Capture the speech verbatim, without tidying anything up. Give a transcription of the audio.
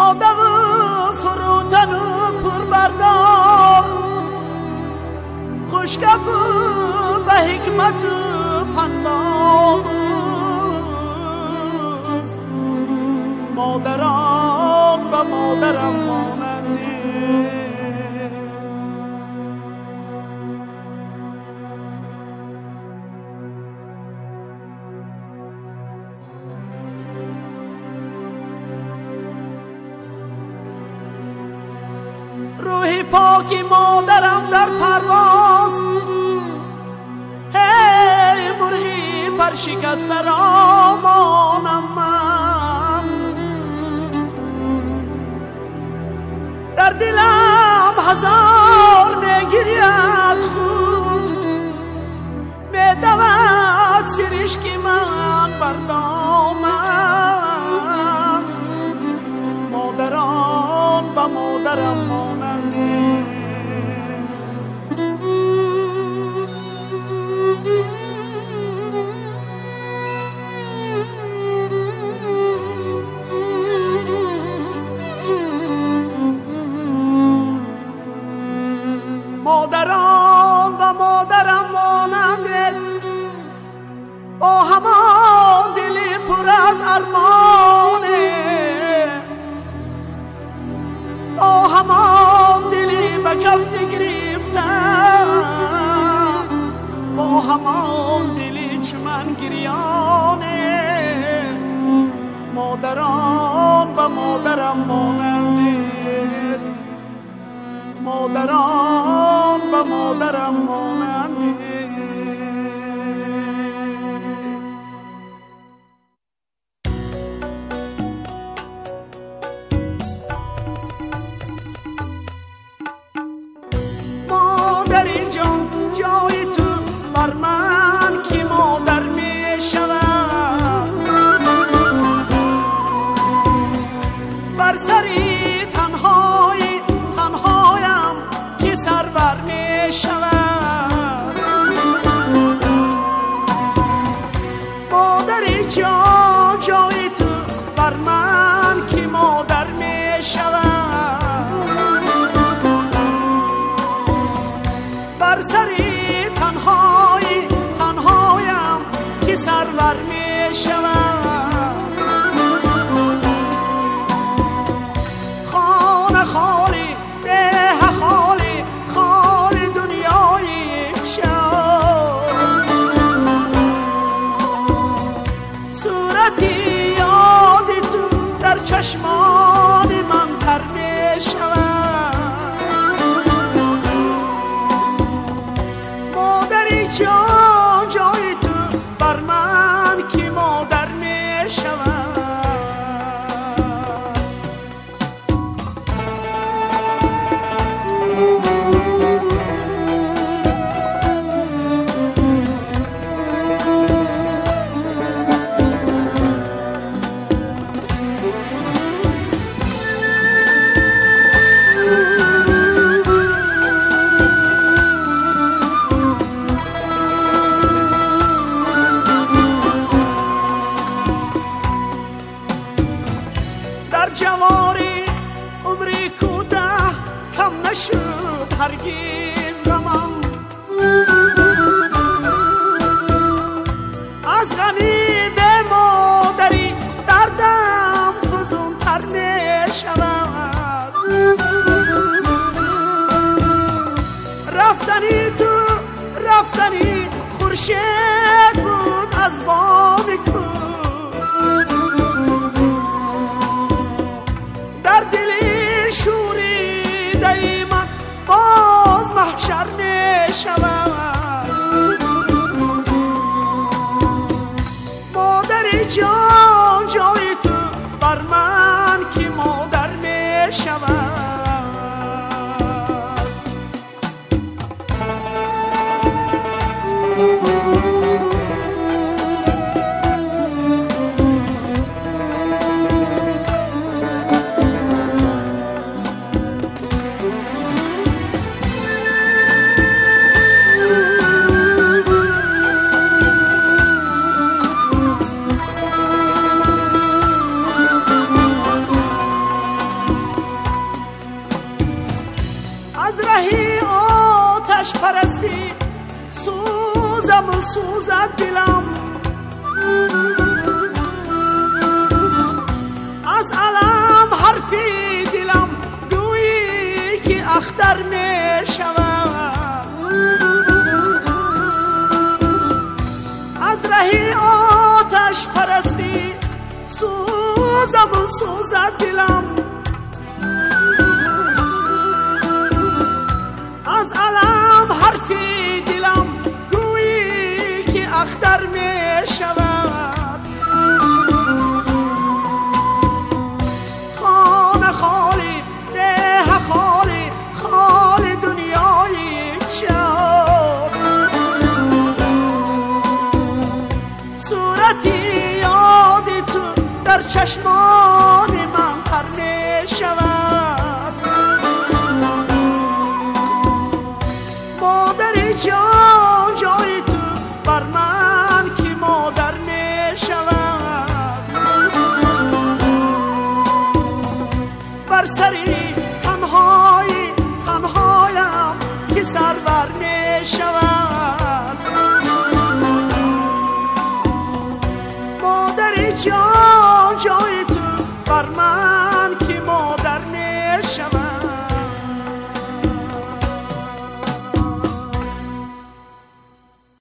ساده و فروتن و پربردار، خوشگپ و به حکمت و پنداز، مادران و مادرم مانندی. روحی پاکی مادرم در پرواز، هی مرغی پر شکسته را مانم من. در دلم هزار میگرید خون، میدود سرشکی من بر دامن. مادران و مادرم مانندی. مادران و مادرم مانندی، با همان دلی پر از ارمانه، با همان دلی به کف گرفتم، با همان دلی چمن گریانه. مادران و مادرم مانندی، مادران و مادرم مانندی. مادری جان جای تو بر من کی مادر می شود، بر سری تنهای تنهایم کی سرور می شود. مادری جان جای تو بر من کی مادر می شود، بر سری تنهای تنهایم کی سرور می شود. خانه خالی ده خالی خالی دنیای شد، صورتی یاد تو در چشمان من تر می شود. مادری جان جای تو بر من کی مادر می شود. در جواری عمری کوته کم نشد هرگز غمم، از غمی به مادری دردم فزون تر می شود. رفتنی تو رفتنی خورشید بود از بام کو، در دلی شوری دایما باز محشر می شود. مادری جان جای تو بر من کی مادر می شود. از رهی آتش پرستی سوزم و سوزد دلم، از علم حرفی دلم گویی که اختر می شود، از رهی آتش پرستی سوزم و سوزد دلم، از علم حرفی دلم گویی که اختر می شود. خانه خالی ده خالی خالی دنیایی شد، صورتی یاد تو در چشمان